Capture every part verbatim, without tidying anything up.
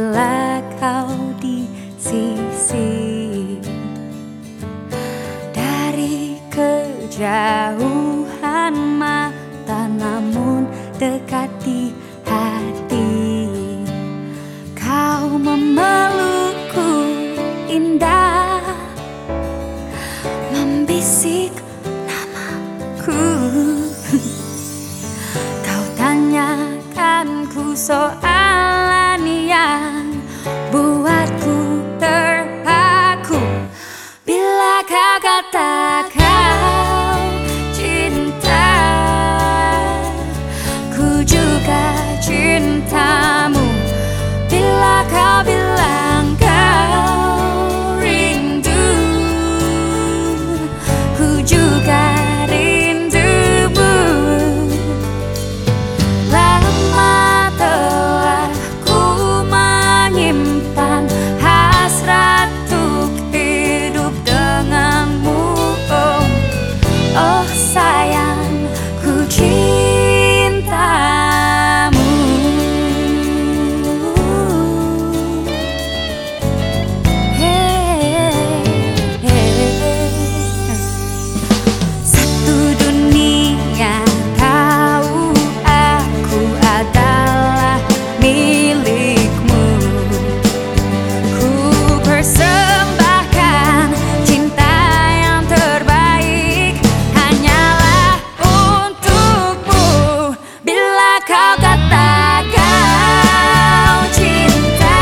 bila kau di sisi. Dari kejauhan mata namun dekat di hati, kau memelukku indah, membisik namaku. Kau tanyakan ku soalan yang buatku terpaku. Bila kau kata kau cinta, ku juga cintamu. Bila kau bilang kau rindu, ku juga rindumu. Lama telah ku menyimpan hasrat untuk hidup denganmu. Oh, oh sayang, ku cintamu. Hey, hey. Satu dunia tahu aku adalah milikmu. Ku persembahkan cinta yang terbaik hanyalah untukmu. Bila kau kata kau cinta,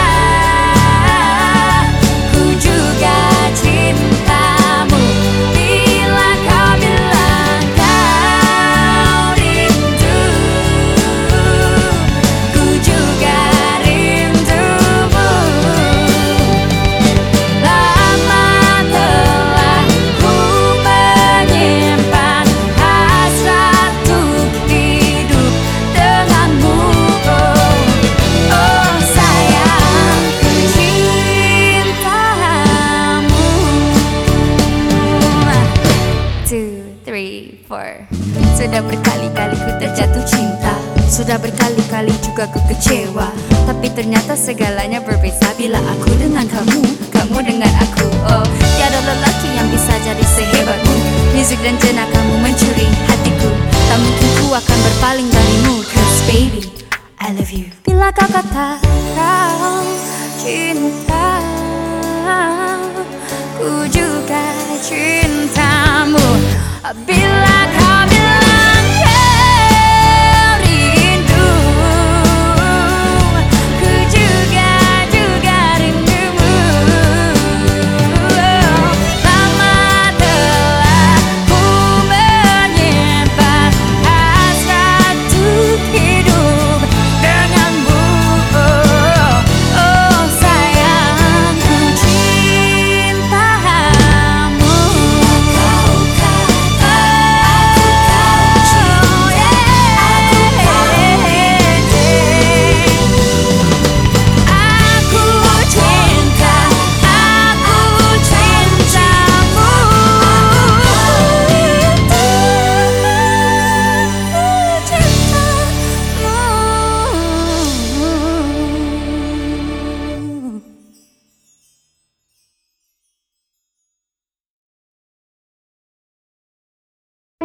ku juga cintamu. Bila kau bilang kau rindu, ku juga rindumu. Lama telah ku menyimpan hasrat untuk hidup denganmu. Oh, oh sayang, ku cintamu. Two, three, four. Sudah berkali-kali ku terjatuh cinta, sudah berkali-kali juga ku kecewa, tapi ternyata segalanya berbeza bila aku dengan kamu, kamu dengan aku. Oh, tiada lelaki yang bisa jadi sehebatmu. Musik dan jena kamu mencuri hatiku, tak mungkin ku akan berpaling darimu. Cause baby, I love you. Bila kau kata kau cinta, ku juga cintamu. Bila